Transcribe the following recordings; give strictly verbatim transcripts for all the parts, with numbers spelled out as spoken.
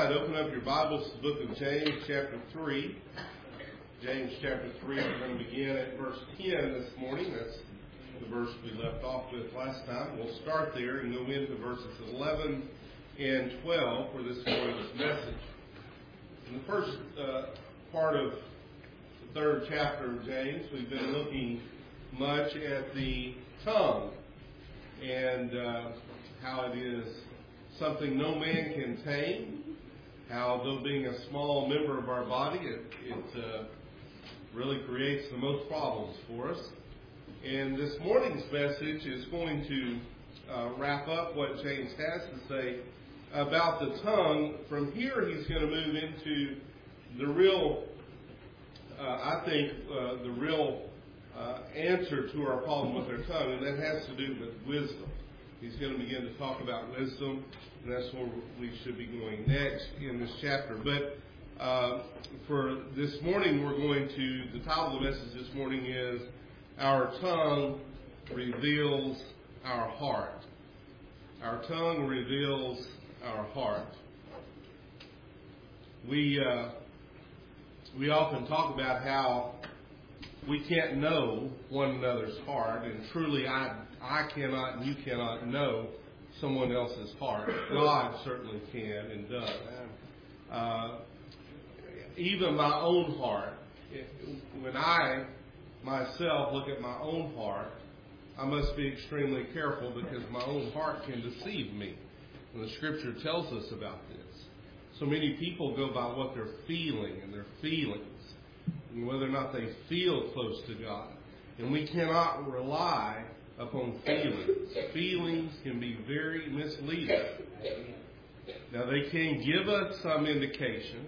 right, open up your Bibles to the book of James, chapter three. James, chapter three, we're going to begin at verse ten this morning. That's the verse we left off with last time. We'll start there and go into verses eleven and twelve for this morning's message. In the first uh, part of the third chapter of James, we've been looking much at the tongue and uh, how it is something no man can tame, how though being a small member of our body, it, it uh, really creates the most problems for us. And this morning's message is going to uh, wrap up what James has to say about the tongue. From here, he's going to move into the real, uh, I think, uh, the real uh, answer to our problem with our tongue, and that has to do with wisdom. He's going to begin to talk about wisdom, and that's where we should be going next in this chapter. But uh, for this morning, we're going to, the title of the message this morning is, Our Tongue Reveals Our Heart. Our tongue reveals our heart. We, uh, we often talk about how we can't know one another's heart, and truly I I cannot and you cannot know someone else's heart. God certainly can and does. Uh, even my own heart, when I myself look at my own heart, I must be extremely careful because my own heart can deceive me. And the Scripture tells us about this. So many people go by what they're feeling and their feelings, and whether or not they feel close to God. And we cannot rely upon feelings. Feelings can be very misleading. Now, they can give us some indication,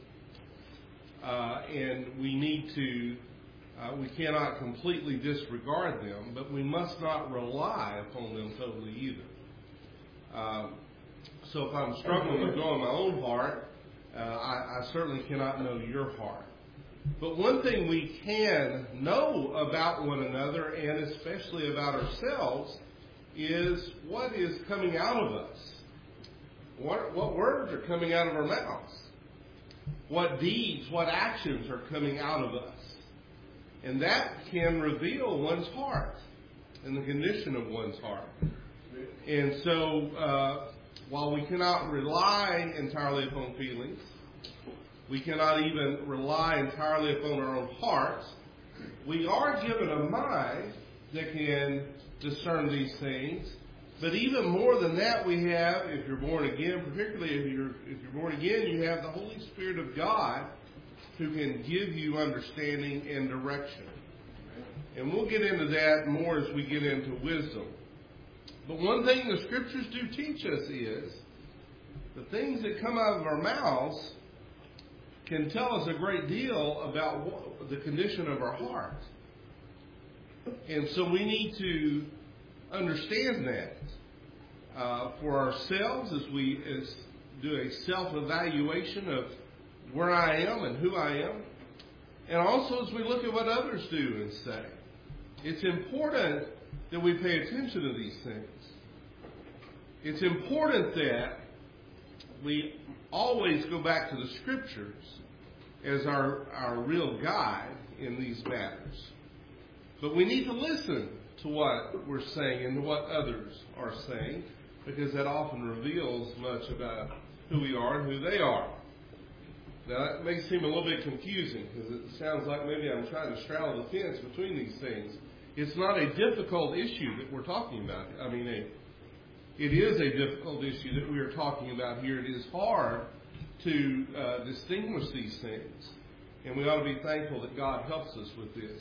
uh, and we need to, uh, we cannot completely disregard them, but we must not rely upon them totally either. Um, so if I'm struggling with knowing my own heart, uh, I, I certainly cannot know your heart. But one thing we can know about one another, and especially about ourselves, is what is coming out of us. What, what words are coming out of our mouths? What deeds, what actions are coming out of us? And that can reveal one's heart and the condition of one's heart. And so, uh, while we cannot rely entirely upon feelings, we cannot even rely entirely upon our own hearts, we are given a mind that can discern these things. But even more than that, we have, if you're born again, particularly if you're if you're born again, you have the Holy Spirit of God who can give you understanding and direction. And we'll get into that more as we get into wisdom. But one thing the Scriptures do teach us is the things that come out of our mouths can tell us a great deal about what, the condition of our heart. And so we need to understand that uh, for ourselves as we as do a self-evaluation of where I am and who I am, and also as we look at what others do and say. It's important that we pay attention to these things. It's important that we always go back to the Scriptures as our, our real guide in these matters. But we need to listen to what we're saying and what others are saying, because that often reveals much about who we are and who they are. Now, that may seem a little bit confusing, because it sounds like maybe I'm trying to straddle the fence between these things. It's not a difficult issue that we're talking about. I mean, a It is a difficult issue that we are talking about here. It is hard to uh, distinguish these things, and we ought to be thankful that God helps us with this.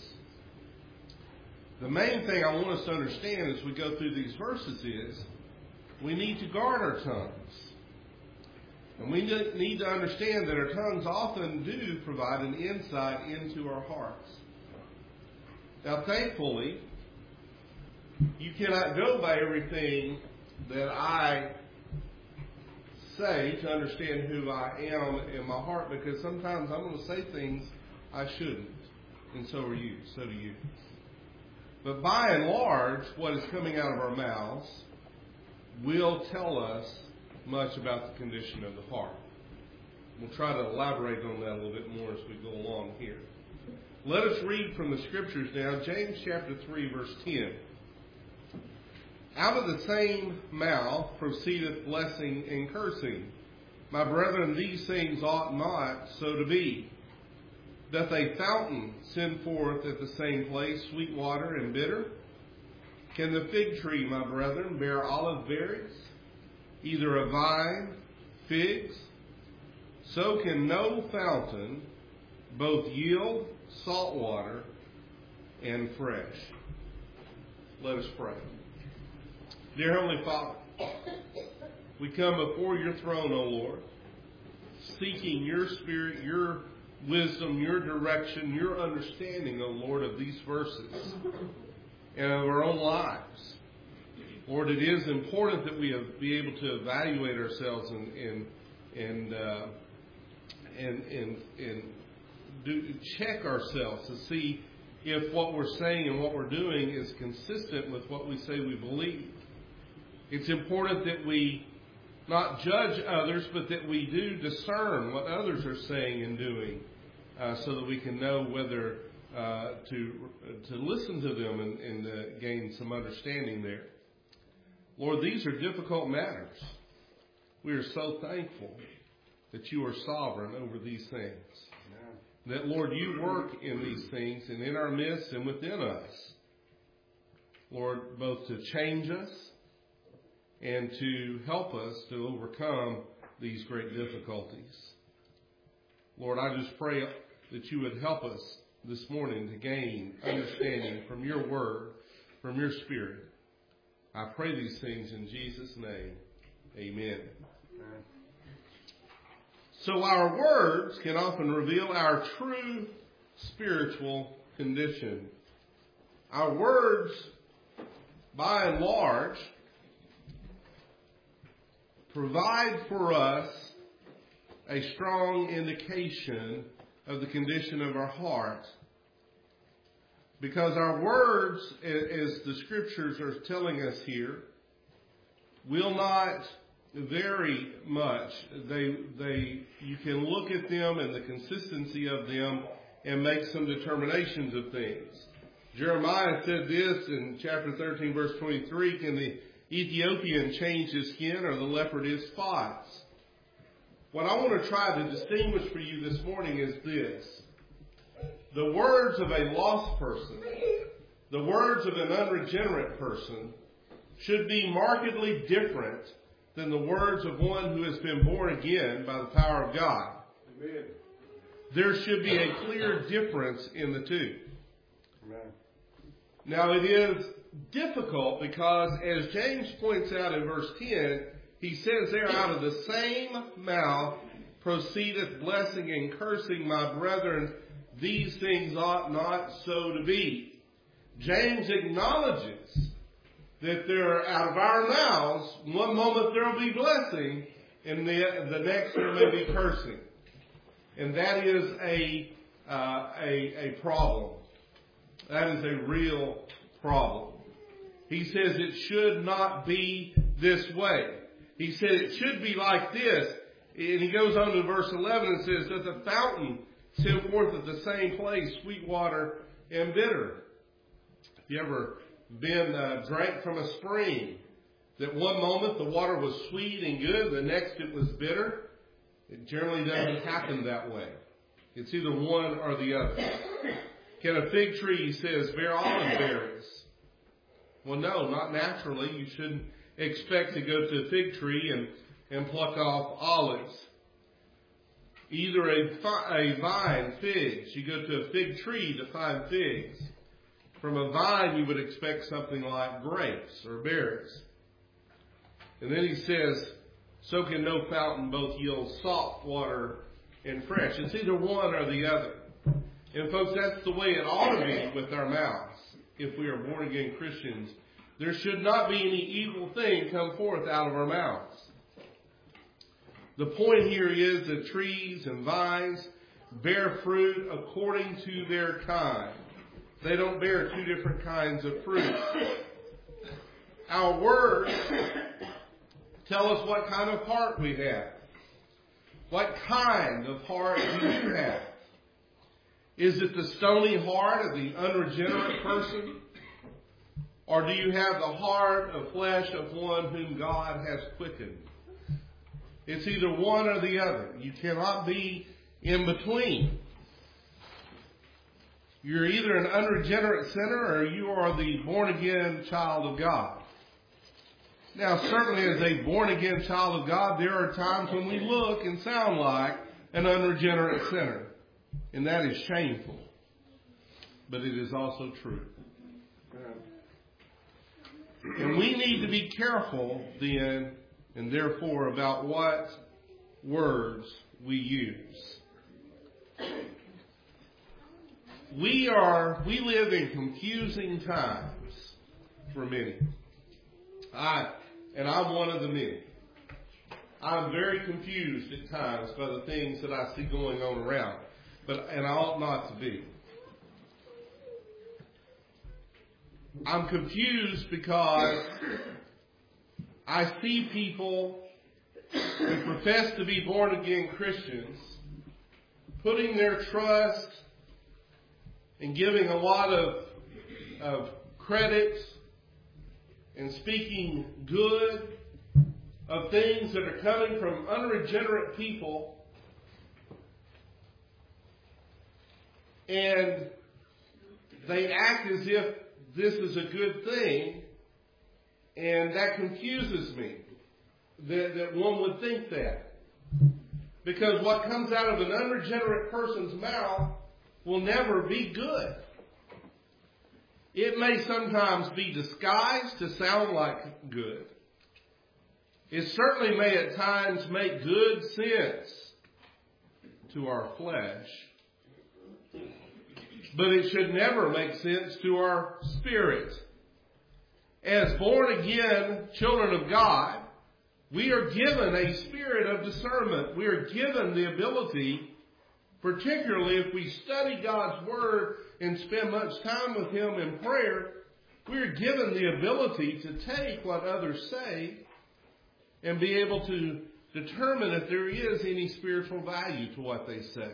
The main thing I want us to understand as we go through these verses is we need to guard our tongues. And we need to understand that our tongues often do provide an insight into our hearts. Now, thankfully, you cannot go by everything that I say to understand who I am in my heart, because sometimes I'm going to say things I shouldn't, and so are you, so do you. But by and large, what is coming out of our mouths will tell us much about the condition of the heart. We'll try to elaborate on that a little bit more as we go along here. Let us read from the Scriptures now, James chapter three, verse ten. Out of the same mouth proceedeth blessing and cursing. My brethren, these things ought not so to be. Doth a fountain send forth at the same place sweet water and bitter? Can the fig tree, my brethren, bear olive berries? Either a vine, figs? So can no fountain both yield salt water and fresh. Let us pray. Dear Heavenly Father, we come before your throne, O Lord, seeking your spirit, your wisdom, your direction, your understanding, O Lord, of these verses and of our own lives. Lord, it is important that we have, be able to evaluate ourselves and and and uh, and, and, and do, check ourselves to see if what we're saying and what we're doing is consistent with what we say we believe. It's important that we not judge others, but that we do discern what others are saying and doing, uh, so that we can know whether uh, to to listen to them and, and uh, gain some understanding there. Lord, these are difficult matters. We are so thankful that you are sovereign over these things. Yeah. That, Lord, you work in these things and in our midst and within us. Lord, both to change us and to help us to overcome these great difficulties. Lord, I just pray that you would help us this morning to gain understanding from your word, from your spirit. I pray these things in Jesus' name. Amen. Amen. So our words can often reveal our true spiritual condition. Our words, by and large, provide for us a strong indication of the condition of our heart. Because our words, as the Scriptures are telling us here, will not vary much. They, they, you can look at them and the consistency of them and make some determinations of things. Jeremiah said this in chapter thirteen, verse twenty-three, can the Ethiopian change his skin or the leopard his spots? What I want to try to distinguish for you this morning is this. The words of a lost person, the words of an unregenerate person, should be markedly different than the words of one who has been born again by the power of God. Amen. There should be a clear difference in the two. Amen. Now it is difficult because, as James points out in verse ten, he says there, out of the same mouth proceedeth blessing and cursing, my brethren, these things ought not so to be. James acknowledges that there, out of our mouths, one moment there will be blessing, and the, the next there may be cursing. And that is a, uh, a, a problem. That is a real problem. He says it should not be this way. He said it should be like this. And he goes on to verse eleven and says, does a fountain send forth at the same place sweet water and bitter? Have you ever been uh, drank from a spring that one moment the water was sweet and good, the next it was bitter? It generally doesn't happen that way. It's either one or the other. Can a fig tree, he says, bear olive berries? Well, no, not naturally. You shouldn't expect to go to a fig tree and, and pluck off olives. Either a, fi- a vine, figs. You go to a fig tree to find figs. From a vine, you would expect something like grapes or berries. And then he says, so can no fountain both yield salt water and fresh. It's either one or the other. And folks, that's the way it ought to be with our mouths. If we are born again Christians, there should not be any evil thing come forth out of our mouths. The point here is that trees and vines bear fruit according to their kind. They don't bear two different kinds of fruit. Our words tell us what kind of heart we have. What kind of heart do you have? Is it the stony heart of the unregenerate person? Or do you have the heart of flesh of one whom God has quickened? It's either one or the other. You cannot be in between. You're either an unregenerate sinner or you are the born-again child of God. Now, certainly as a born-again child of God, there are times when we look and sound like an unregenerate sinner. And that is shameful. But it is also true. And we need to be careful then, and therefore, about what words we use. We are, we live in confusing times for many. I, and I'm one of the many. I'm very confused at times by the things that I see going on around. But, and I ought not to be. I'm confused because I see people who profess to be born again Christians putting their trust and giving a lot of, of credit and speaking good of things that are coming from unregenerate people, and they act as if this is a good thing, and that confuses me, that, that one would think that. Because what comes out of an unregenerate person's mouth will never be good. It may sometimes be disguised to sound like good. It certainly may at times make good sense to our flesh. But it should never make sense to our spirit. As born again children of God, we are given a spirit of discernment. We are given the ability, particularly if we study God's Word and spend much time with Him in prayer, we are given the ability to take what others say and be able to determine if there is any spiritual value to what they say.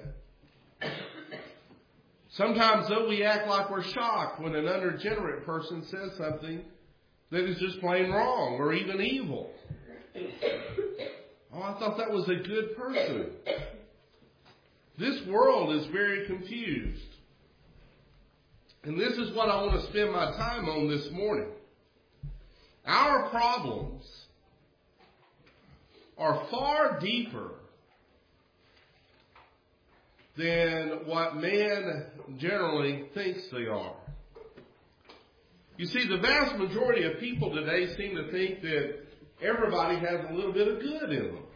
Sometimes, though, we act like we're shocked when an unregenerate person says something that is just plain wrong or even evil. Oh, I thought that was a good person. This world is very confused. And this is what I want to spend my time on this morning. Our problems are far deeper than what man generally thinks they are. You see, the vast majority of people today seem to think that everybody has a little bit of good in them.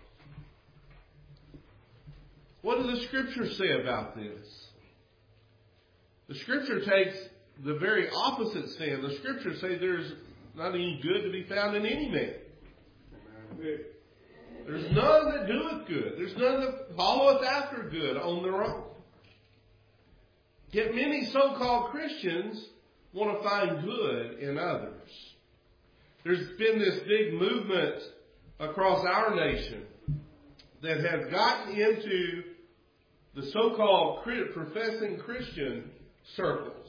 What do the Scriptures say about this? The Scripture takes the very opposite stand. The Scriptures say there's not any good to be found in any man. There's none that doeth good. There's none that followeth after good on their own. Yet many so-called Christians want to find good in others. There's been this big movement across our nation that has gotten into the so-called professing Christian circles.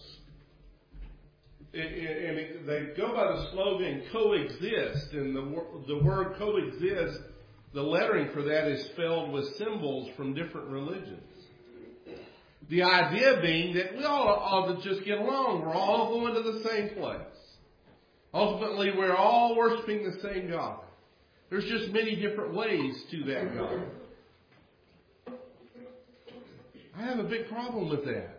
And they go by the slogan coexist, and the, the word coexist, the lettering for that is spelled with symbols from different religions. The idea being that we all ought to just get along. We're all going to the same place. Ultimately, we're all worshiping the same God. There's just many different ways to that God. I have a big problem with that.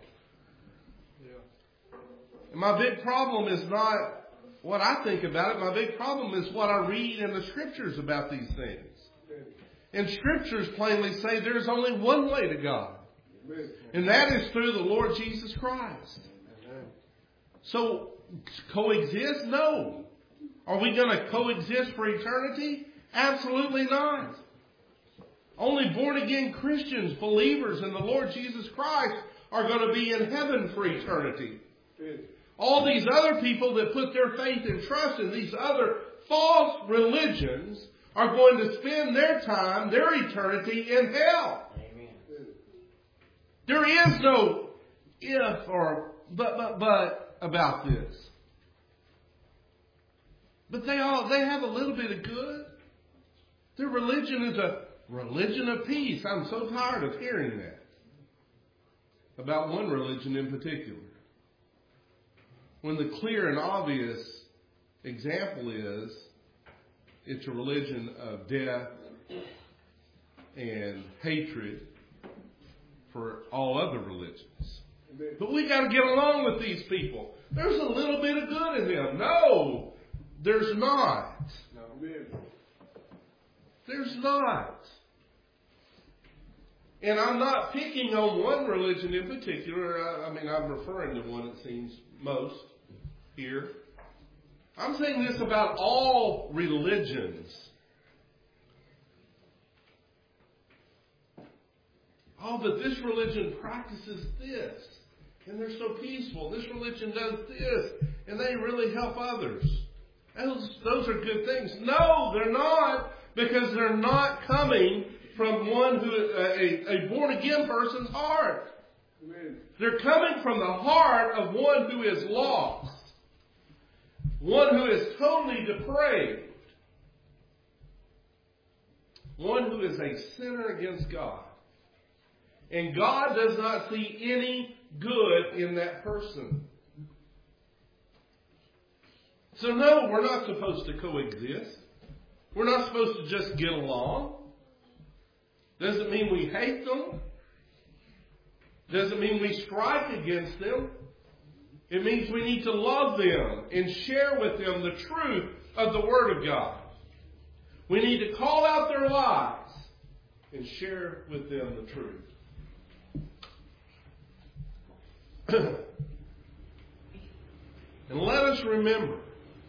And my big problem is not what I think about it. My big problem is what I read in the Scriptures about these things. And Scriptures plainly say there's only one way to God. And that is through the Lord Jesus Christ. So, coexist? No. Are we going to coexist for eternity? Absolutely not. Only born-again Christians, believers in the Lord Jesus Christ, are going to be in heaven for eternity. All these other people that put their faith and trust in these other false religions are going to spend their time, their eternity in hell. Amen. There is no if or but but but about this. But they all they have a little bit of good. Their religion is a religion of peace. I'm so tired of hearing that about one religion in particular, when the clear and obvious example is it's a religion of death and hatred for all other religions. But we got to get along with these people. There's a little bit of good in them. No, there's not. There's not. And I'm not picking on one religion in particular. I, I mean, I'm referring to one, it seems, most here. I'm saying this about all religions. Oh, but this religion practices this. And they're so peaceful. This religion does this. And they really help others. Those, those are good things. No, they're not. Because they're not coming from one who, a, a born-again person's heart. Amen. They're coming from the heart of one who is lost. One who is totally depraved. One who is a sinner against God. And God does not see any good in that person. So no, we're not supposed to coexist. We're not supposed to just get along. Doesn't mean we hate them. Doesn't mean we strike against them. It means we need to love them and share with them the truth of the Word of God. We need to call out their lies and share with them the truth. And let us remember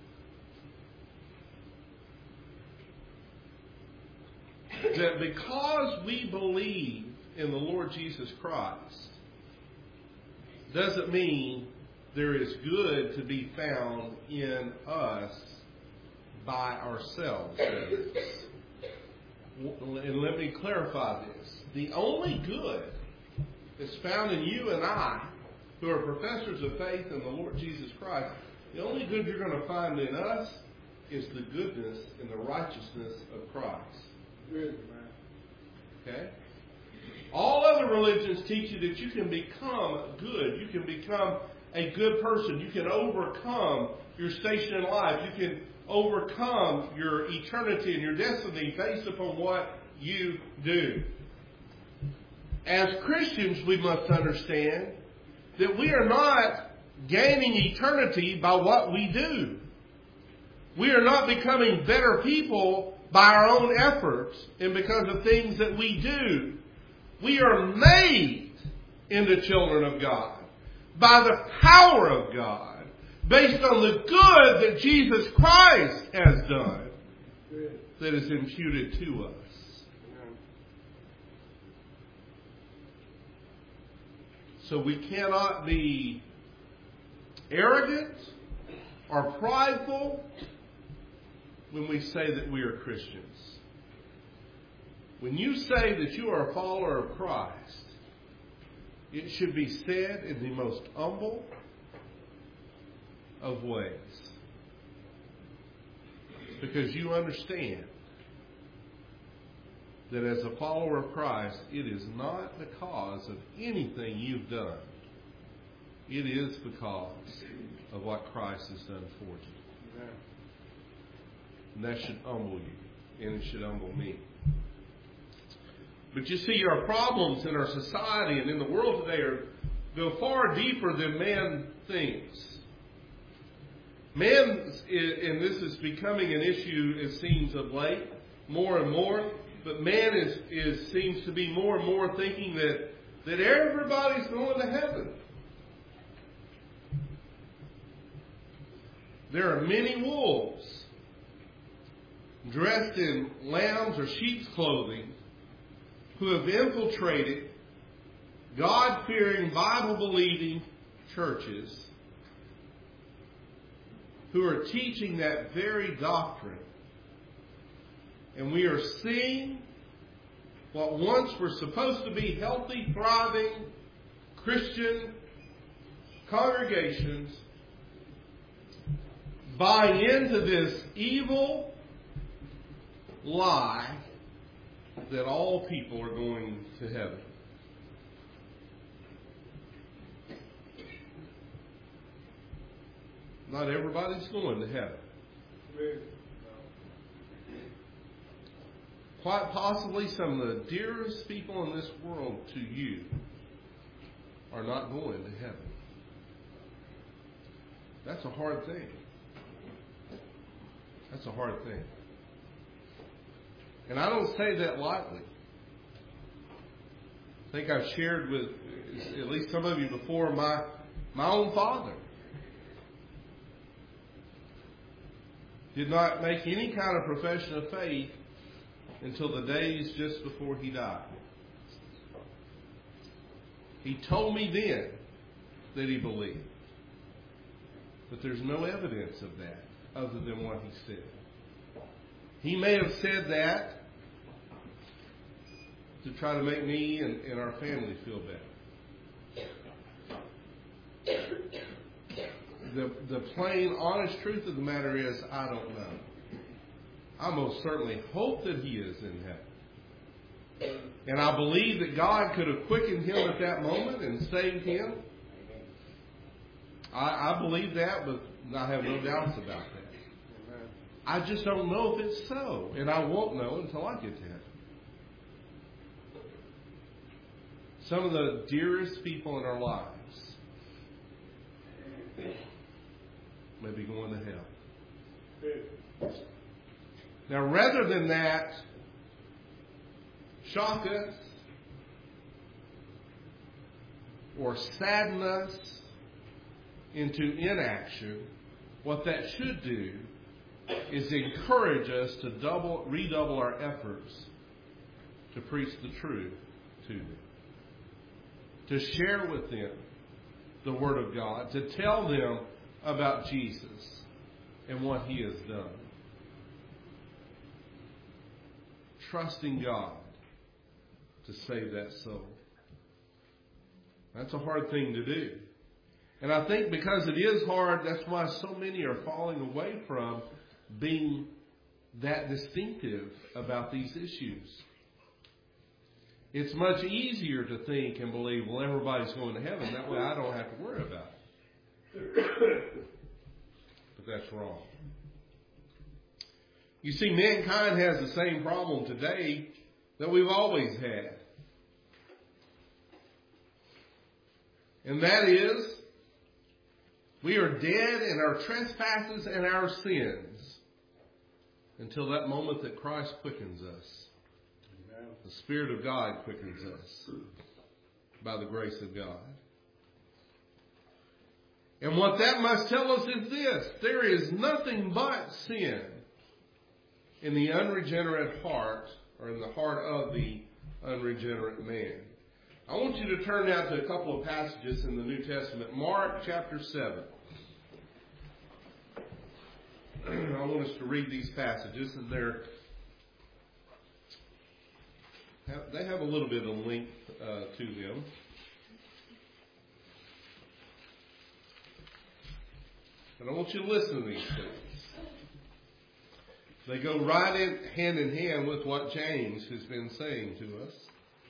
that because we believe in the Lord Jesus Christ doesn't mean there is good to be found in us by ourselves. And let me clarify this. The only good that's found in you and I, who are professors of faith in the Lord Jesus Christ, the only good you're going to find in us is the goodness and the righteousness of Christ. Good, man. Okay? All other religions teach you that you can become good. You can become a good person. You can overcome your station in life. You can overcome your eternity and your destiny based upon what you do. As Christians, we must understand that we are not gaining eternity by what we do. We are not becoming better people by our own efforts and because of things that we do. We are made into children of God by the power of God, based on the good that Jesus Christ has done that is imputed to us. So we cannot be arrogant or prideful when we say that we are Christians. When you say that you are a follower of Christ, it should be said in the most humble of ways. Because you understand that as a follower of Christ, it is not because of anything you've done. It is because of what Christ has done for you. Amen. And that should humble you, and it should humble me. But you see, our problems in our society and in the world today are, go far deeper than man thinks. Man, and this is becoming an issue, it seems, of late, more and more. But man is, is seems to be more and more thinking that, that everybody's going to heaven. There are many wolves dressed in lambs or sheep's clothing who have infiltrated God-fearing, Bible-believing churches who are teaching that very doctrine. And we are seeing what once were supposed to be healthy, thriving Christian congregations buy into this evil lie that all people are going to heaven. Not everybody's going to heaven. Quite possibly some of the dearest people in this world to you are not going to heaven. That's a hard thing. That's a hard thing. And I don't say that lightly. I think I've shared with at least some of you before, my, my own father did not make any kind of profession of faith until the days just before he died. He told me then that he believed. But there's no evidence of that other than what he said. He may have said that to try to make me and, and our family feel better. The, the plain, honest truth of the matter is, I don't know. I most certainly hope that he is in heaven. And I believe that God could have quickened him at that moment and saved him. I, I believe that, but I have no doubts about that. I just don't know if it's so. And I won't know until I get to heaven. Some of the dearest people in our lives may be going to hell. Now, rather than that shock us or sadden us into inaction, what that should do is encourage us to double, redouble our efforts to preach the truth to them, to share with them the Word of God, to tell them about Jesus and what He has done. Trusting God to save that soul. That's a hard thing to do. And I think because it is hard, that's why so many are falling away from being that distinctive about these issues. It's much easier to think and believe, well, everybody's going to heaven. That way I don't have to worry about it. But that's wrong. You see, mankind has the same problem today that we've always had. And that is, we are dead in our trespasses and our sins until that moment that Christ quickens us. Amen. The Spirit of God quickens us by the grace of God. And what that must tell us is this: there is nothing but sin in the unregenerate heart, or in the heart of the unregenerate man. I want you to turn now to a couple of passages in the New Testament. Mark chapter seven. I want us to read these passages, and they're they have a little bit of length uh, to them. But I want you to listen to these things. They go right in, hand in hand with what James has been saying to us.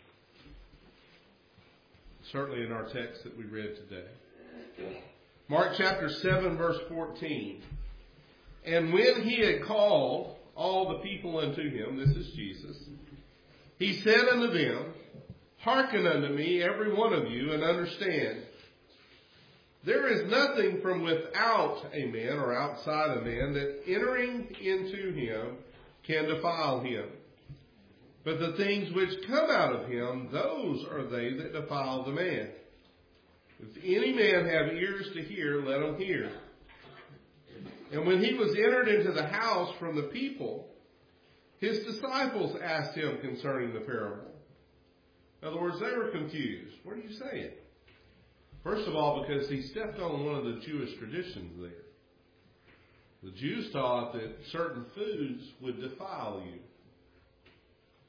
Certainly in our text that we read today. Mark chapter seven, verse fourteen. And when he had called all the people unto him, this is Jesus, he said unto them, Hearken unto me, every one of you, and understand. There is nothing from without a man or outside a man that entering into him can defile him. But the things which come out of him, those are they that defile the man. If any man have ears to hear, let him hear. And when he was entered into the house from the people, his disciples asked him concerning the parable. In other words, they were confused. What are you saying? First of all, because he stepped on one of the Jewish traditions there. The Jews taught that certain foods would defile you.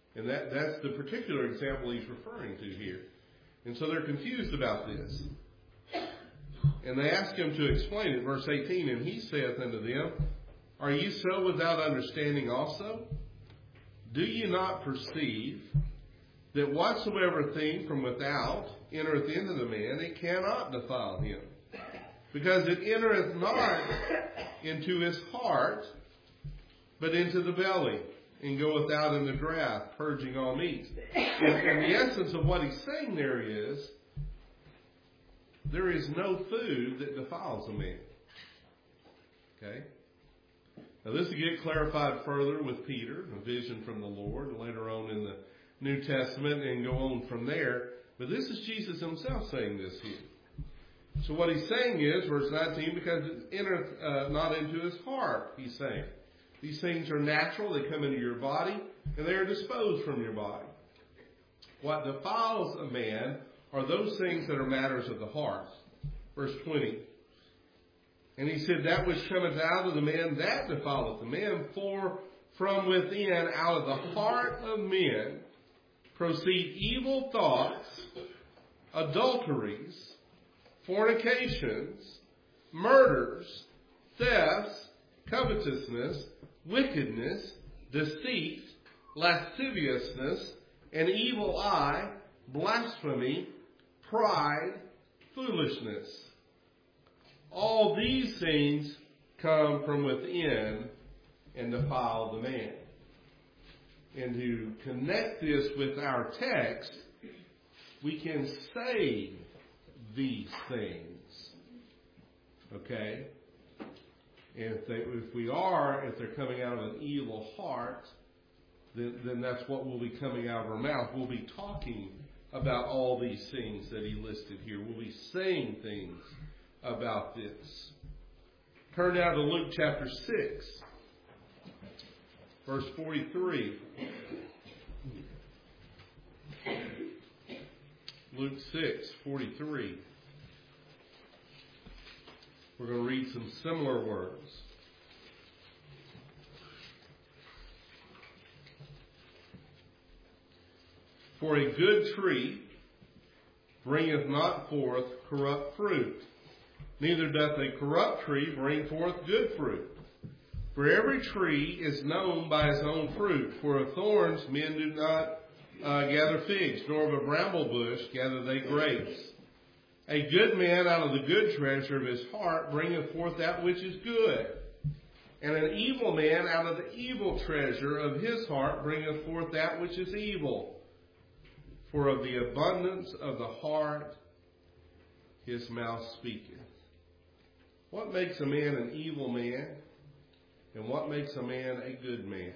And that, that's the particular example he's referring to here. And so they're confused about this. And they ask him to explain it. Verse eighteen, and he saith unto them, are ye so without understanding also? Do ye not perceive that whatsoever thing from without entereth into the man, it cannot defile him? Because it entereth not into his heart, but into the belly, and goeth out in the draught, purging all meat. And, and the essence of what he's saying there is, there is no food that defiles a man. Okay? Now this will get clarified further with Peter, a vision from the Lord, later on in the New Testament, and go on from there. But this is Jesus himself saying this here. So what he's saying is, verse nineteen, because it entereth uh, not into his heart, he's saying. These things are natural, they come into your body, and they are disposed from your body. What defiles a man are those things that are matters of the heart. Verse twenty. And he said, that which cometh out of the man, that defileth the man. For from within, out of the heart of men, proceed evil thoughts, adulteries, fornications, murders, thefts, covetousness, wickedness, deceit, lasciviousness, an evil eye, blasphemy, pride, foolishness. All these things come from within and defile the man. And to connect this with our text, we can say these things. Okay? And if, they, if we are, if they're coming out of an evil heart, then, then that's what will be coming out of our mouth. We'll be talking about all these things that he listed here. We'll be saying things about this. Turn now to Luke chapter six, verse forty-three. Luke six, forty-three. We're going to read some similar words. For a good tree bringeth not forth corrupt fruit, neither doth a corrupt tree bring forth good fruit. For every tree is known by his own fruit. For of thorns men do not uh, gather figs, nor of a bramble bush gather they grapes. A good man out of the good treasure of his heart bringeth forth that which is good. And an evil man out of the evil treasure of his heart bringeth forth that which is evil. For of the abundance of the heart his mouth speaketh. What makes a man an evil man? And what makes a man a good man?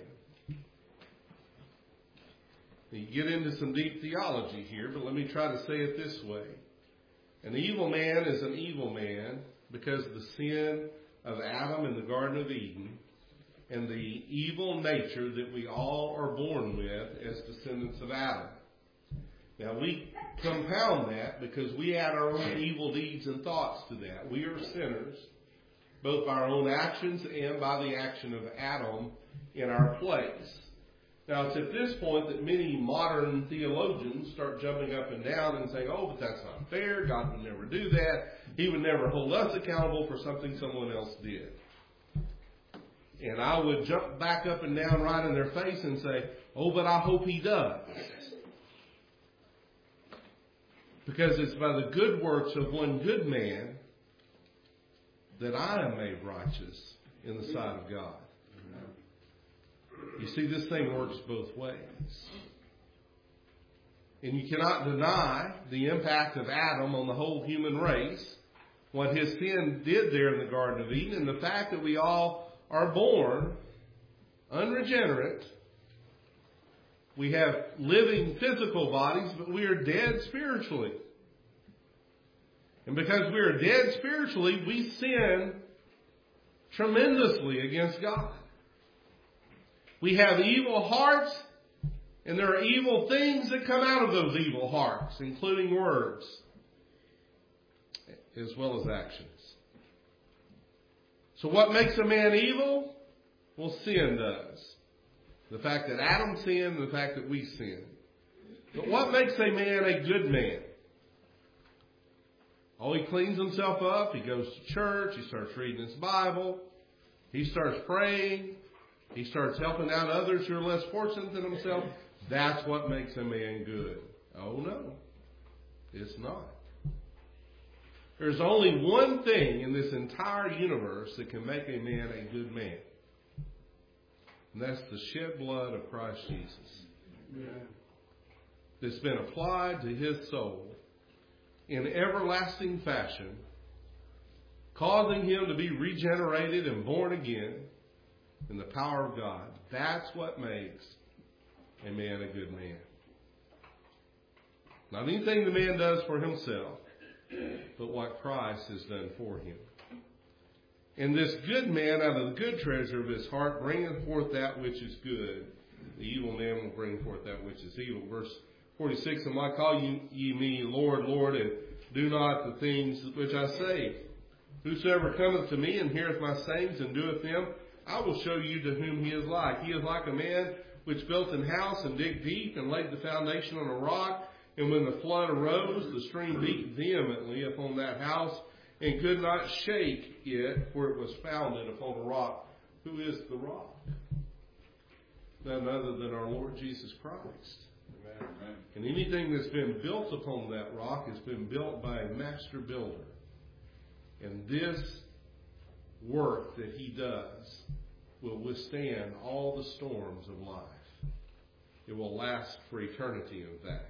You get into some deep theology here, but let me try to say it this way. An evil man is an evil man because of the sin of Adam in the Garden of Eden and the evil nature that we all are born with as descendants of Adam. Now, we compound that because we add our own evil deeds and thoughts to that. We are sinners, both by our own actions and by the action of Adam in our place. Now, it's at this point that many modern theologians start jumping up and down and saying, oh, but that's not fair. God would never do that. He would never hold us accountable for something someone else did. And I would jump back up and down right in their face and say, oh, but I hope he does. Because it's by the good works of one good man that I am made righteous in the sight of God. You see, this thing works both ways. And you cannot deny the impact of Adam on the whole human race, what his sin did there in the Garden of Eden, and the fact that we all are born unregenerate. We have living physical bodies, but we are dead spiritually. And because we are dead spiritually, we sin tremendously against God. We have evil hearts, and there are evil things that come out of those evil hearts, including words, as well as actions. So what makes a man evil? Well, sin does. The fact that Adam sinned and the fact that we sinned. But what makes a man a good man? Oh, he cleans himself up. He goes to church. He starts reading his Bible. He starts praying. He starts helping out others who are less fortunate than himself. That's what makes a man good. Oh, no. It's not. There's only one thing in this entire universe that can make a man a good man. And that's the shed blood of Christ Jesus. Amen. That's been applied to his soul in everlasting fashion, causing him to be regenerated and born again in the power of God. That's what makes a man a good man. Not anything the man does for himself, but what Christ has done for him. And this good man, out of the good treasure of his heart, bringeth forth that which is good. The evil man will bring forth that which is evil. Verse forty-six, and why call ye, ye me Lord, Lord, and do not the things which I say? Whosoever cometh to me and heareth my sayings and doeth them, I will show you to whom he is like. He is like a man which built an house and digged deep and laid the foundation on a rock. And when the flood arose, the stream beat vehemently upon that house and could not shake it, for it was founded upon a rock. Who is the rock? None other than our Lord Jesus Christ. Amen. And anything that's been built upon that rock has been built by a master builder. And this work that he does will withstand all the storms of life. It will last for eternity, in fact.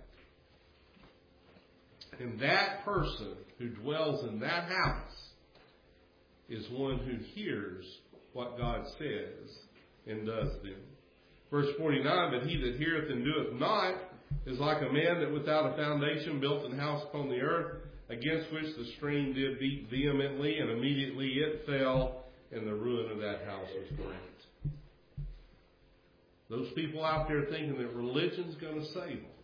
And that person who dwells in that house is one who hears what God says and does them. Verse forty-nine, but he that heareth and doeth not is like a man that without a foundation built an house upon the earth, against which the stream did beat vehemently, and immediately it fell, and the ruin of that house was great. Those people out there thinking that religion's going to save them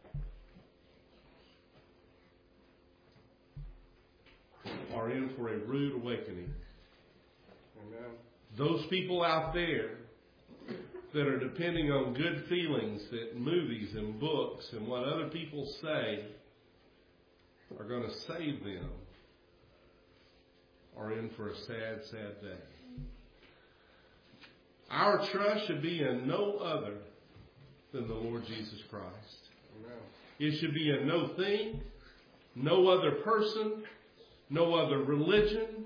are in for a rude awakening. Amen. Those people out there that are depending on good feelings that movies and books and what other people say are going to save them are in for a sad, sad day. Our trust should be in no other than the Lord Jesus Christ. Amen. It should be in no thing, no other person, no other religion,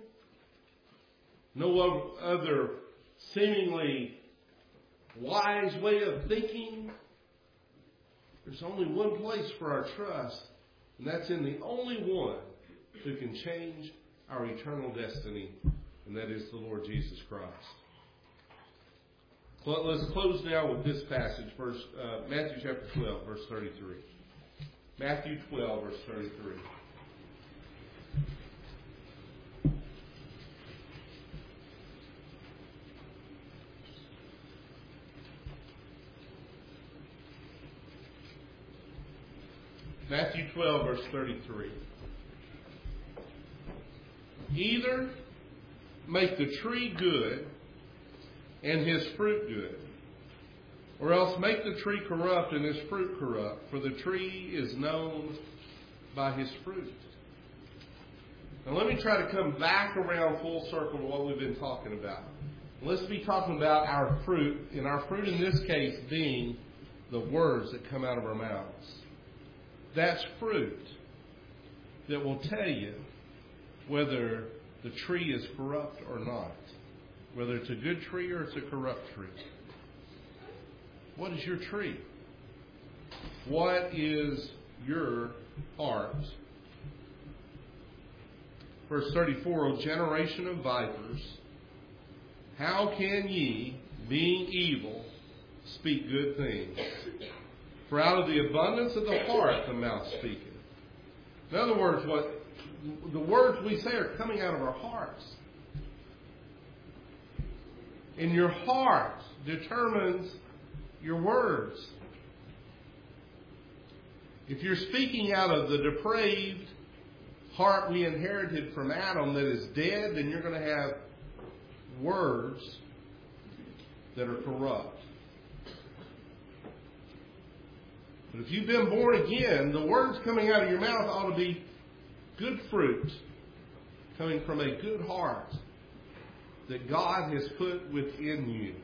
no other seemingly wise way of thinking. There's only one place for our trust, and that's in the only one who can change our eternal destiny, and that is the Lord Jesus Christ. Let's close now with this passage, verse uh, Matthew chapter twelve, verse thirty-three. Matthew twelve, verse thirty-three. Matthew twelve, verse thirty-three. Either make the tree good and his fruit good, or else make the tree corrupt and his fruit corrupt, for the tree is known by his fruit. Now let me try to come back around full circle to what we've been talking about. Let's be talking about our fruit, and our fruit in this case being the words that come out of our mouths. That's fruit that will tell you whether the tree is corrupt or not. Whether it's a good tree or it's a corrupt tree. What is your tree? What is your heart? Verse thirty-four, O generation of vipers, how can ye, being evil, speak good things? For out of the abundance of the heart the mouth speaketh. In other words, what the words we say are coming out of our hearts. And your heart determines your words. If you're speaking out of the depraved heart we inherited from Adam that is dead, then you're going to have words that are corrupt. But if you've been born again, the words coming out of your mouth ought to be good fruit, coming from a good heart that God has put within you.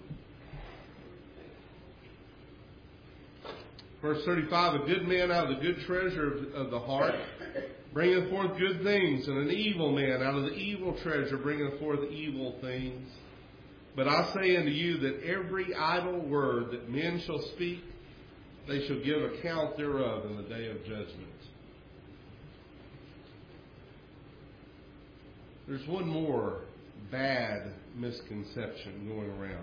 Verse thirty-five, a good man out of the good treasure of, of the heart bringeth forth good things, and an evil man out of the evil treasure bringeth forth evil things. But I say unto you that every idle word that men shall speak, they shall give account thereof in the day of judgment. There's one more bad misconception going around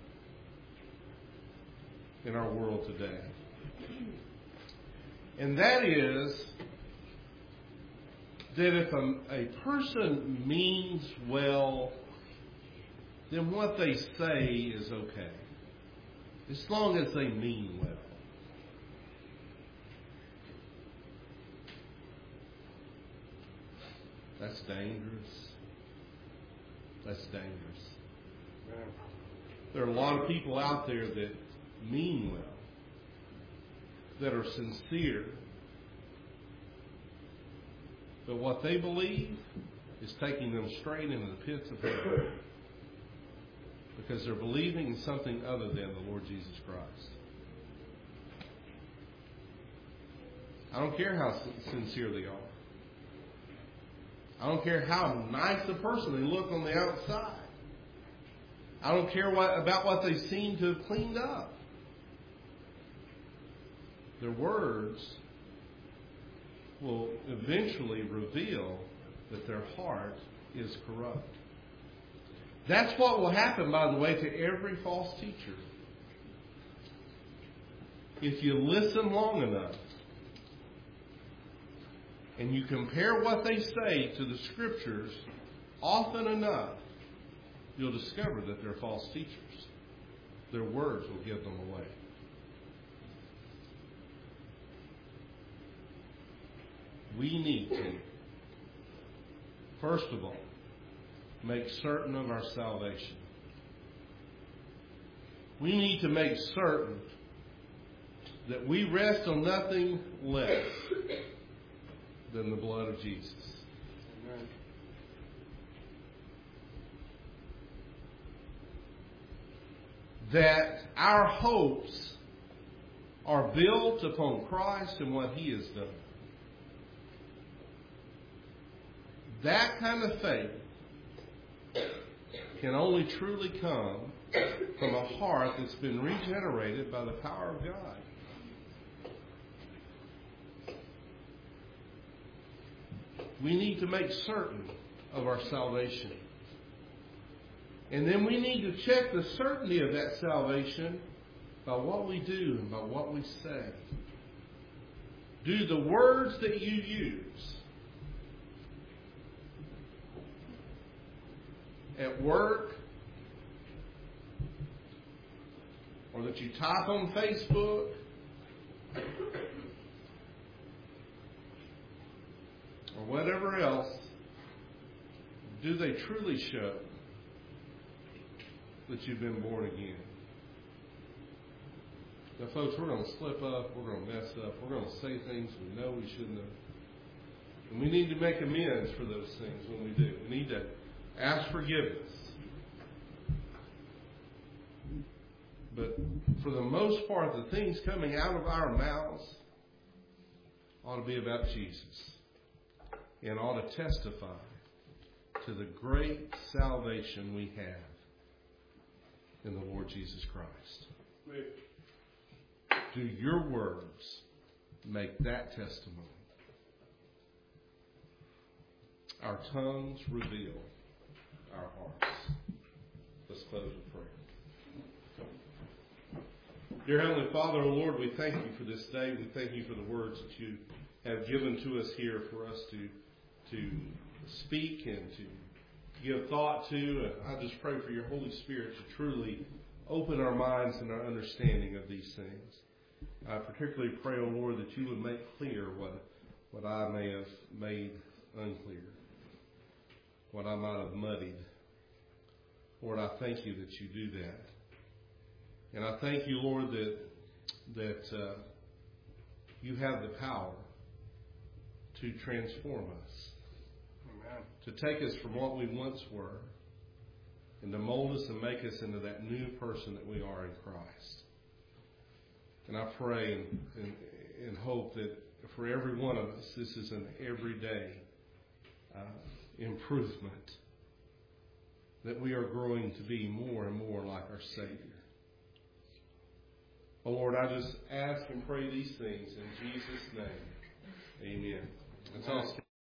in our world today. And that is that if a, a person means well, then what they say is okay, as long as they mean well. That's dangerous. That's dangerous. There are a lot of people out there that mean well, that are sincere, but what they believe is taking them straight into the pits of hell, because they're believing in something other than the Lord Jesus Christ. I don't care how sincere they are. I don't care how nice a person they look on the outside. I don't care what, about what they seem to have cleaned up. Their words will eventually reveal that their heart is corrupt. That's what will happen, by the way, to every false teacher. If you listen long enough and you compare what they say to the Scriptures often enough, you'll discover that they're false teachers. Their words will give them away. We need to, first of all, make certain of our salvation. We need to make certain that we rest on nothing less than the blood of Jesus. Amen. That our hopes are built upon Christ and what He has done. That kind of faith can only truly come from a heart that's been regenerated by the power of God. We need to make certain of our salvation. And then we need to check the certainty of that salvation by what we do and by what we say. Do the words that you use at work, or that you type on Facebook, or whatever else, do they truly show that you've been born again? Now, folks, we're going to slip up, we're going to mess up, we're going to say things we know we shouldn't have. And we need to make amends for those things when we do. We need to ask forgiveness. But for the most part, the things coming out of our mouths ought to be about Jesus, and ought to testify to the great salvation we have in the Lord Jesus Christ. Do your words make that testimony? Our tongues reveal our hearts. Let's close with prayer. Dear Heavenly Father, O Lord, we thank you for this day. We thank you for the words that you have given to us here for us to to speak and to give thought to. And I just pray for your Holy Spirit to truly open our minds and our understanding of these things. I particularly pray, O Lord, that you would make clear what what I may have made unclear, what I might have muddied. Lord, I thank you that you do that. And I thank you, Lord, that that uh, you have the power to transform us. Amen. To take us from what we once were and to mold us and make us into that new person that we are in Christ. And I pray and, and, and hope that for every one of us, this is an everyday uh, improvement, that we are growing to be more and more like our Savior. Oh Lord, I just ask and pray these things in Jesus' name. Amen. That's all.